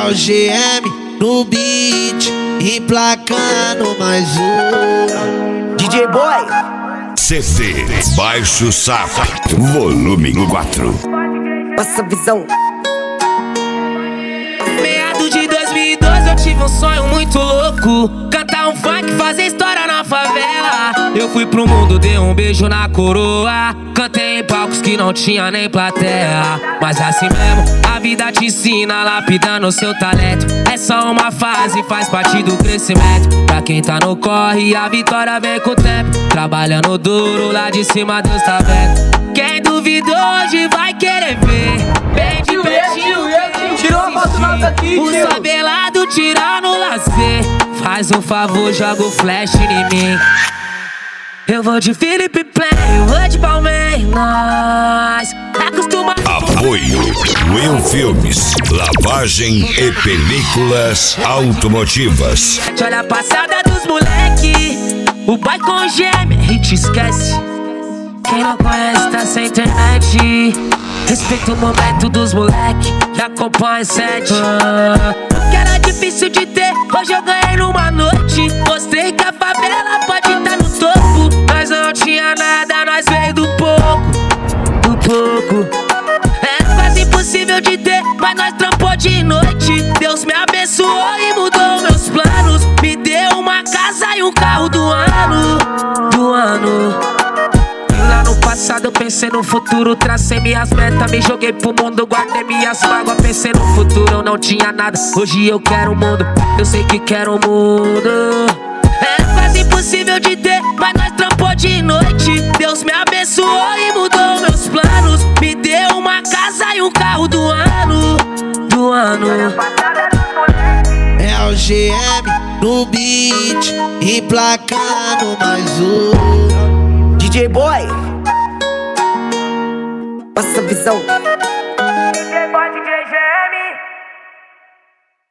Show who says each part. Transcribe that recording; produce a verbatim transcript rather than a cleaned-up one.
Speaker 1: É o G M no beat, emplacando mais um
Speaker 2: D J Boy.
Speaker 3: C D Baixo Safra, volume quatro.
Speaker 2: Passa a visão.
Speaker 4: Meado de dois mil e doze eu tive um sonho muito louco, cantar um funk, fazer história na favela. Eu fui pro mundo, dei um beijo na coroa, cantei em palcos que não tinha nem plateia. Mas assim mesmo, a vida te ensina, lapidando seu talento. É só uma fase, faz parte do crescimento. Pra quem tá no corre, a vitória vem com o tempo. Trabalhando duro, lá de cima Deus tá vendo. Quem duvidou hoje vai querer ver, bem de pertinho.
Speaker 2: Tirou a foto nossa aqui,
Speaker 4: o
Speaker 2: tio.
Speaker 4: sabelado tirar no lazer. Faz um favor, joga o flash em mim. Eu vou de Felipe Play, eu vou de Palmeiras. Acostuma.
Speaker 3: Apoio Will Filmes, lavagem e películas automotivas.
Speaker 4: Olha a passada dos moleque, o boy com gêmea, a gente esquece. Quem não conhece tá sem internet. Respeita o momento dos moleque e acompanha sete. Ah, que era difícil de ter, hoje eu ganhei numa noite. Mostrei que a favela pode estar no topo. Nós não tinha nada, nós veio do pouco, do pouco. É quase impossível de ter, mas nós trampou de noite. Deus me abençoou e mudou meus planos. Me deu uma casa e um carro do ano, do ano. Lá no passado eu pensei no futuro, tracei minhas metas, me joguei pro mundo, guardei minhas mágoas, pensei no futuro, eu não tinha nada, hoje eu quero o mundo, eu sei que quero o mundo. É quase impossível de ter, mas nós trampou de noite. Deus me abençoou e mudou meus planos. Me deu uma casa e um carro do ano, do ano.
Speaker 1: É o G M no beat, emplacando mais um
Speaker 2: D J Boy. Passa a visão.